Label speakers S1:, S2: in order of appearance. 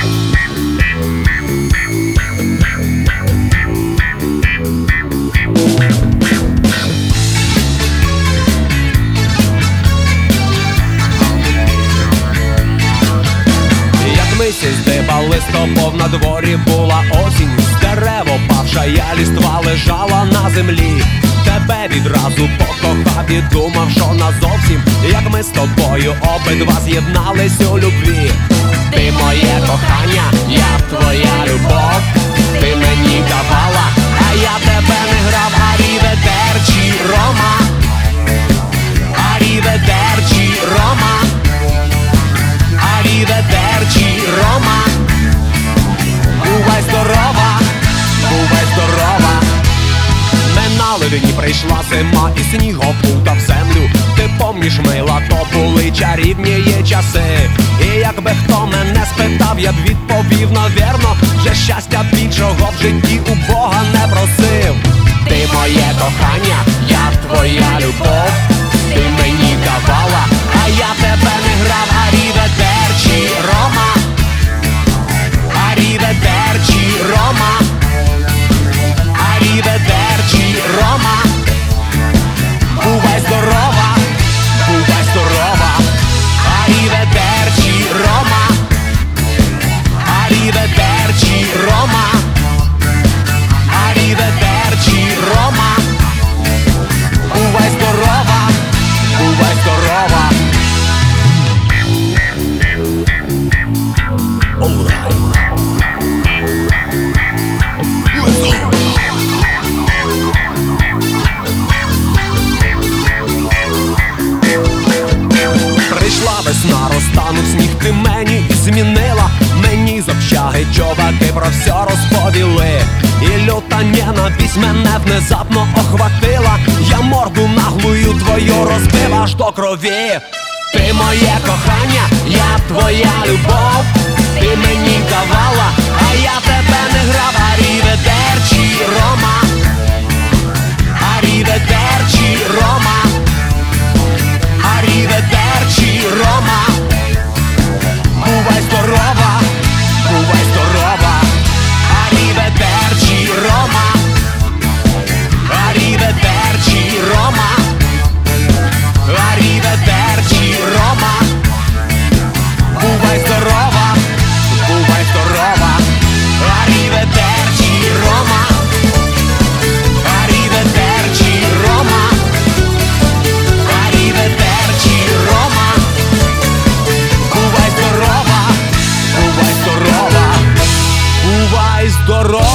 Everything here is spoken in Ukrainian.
S1: Здибали стопов, на дворі була осінь, з дерев опавша ліства лежала на землі. Тебе відразу покохав і думав, що назовсім, як ми з тобою обидва з'єднались у любві. Ти моє кохання, я твоя любов, ти мені давала, а я тебе не грав. Аріведерчі, Рома, аріведерчі, Рома, аріведерчі, Рома. Бувай здорова, бувай здорова. Минали дні, прийшла зима і сніг опутав землю. Ти помніш, мила, то були чарівні є часи. І якби хто мене спитав, я б відповів, навірно, вже щастя більшого в житті у Бога не просив. Ти моє кохання, я твоя любов, ти мені давала, а я тебе не грав. Аріведерчі, Рома, аріведерчі, Рома, аріведерчі, Рома. Бувай здорова, бувай здорова. Аріведерчі, Рома, аріведерчі, Рома, аріведерчі, Рома. Бувай здорова, бувай здорова. Прийшла весна, розтанув сніг, ти мені і змінила. Мені з общаги чуваки про все розповіли. І люта ненависть мене внезапно охватила. Я морду наглую твою розбив аж до крові. Ти моє кохання, я твоя любов, ти мені давала, а я тебе не грав. Аріведерчі, Рома, аріведерчі, Рома, аріведерчі, Рома. Бувай здорова, бувай здорова. Аріведерчі, Рома, аріведерчі, Рома, аріведерчі, Рома. Бувай здорова, бувай здорова. Аріведерчі, Рома, аріведерчі, Рома, аріведерчі, Рома. Бувай здорова, бувай здорова, бувай здорова.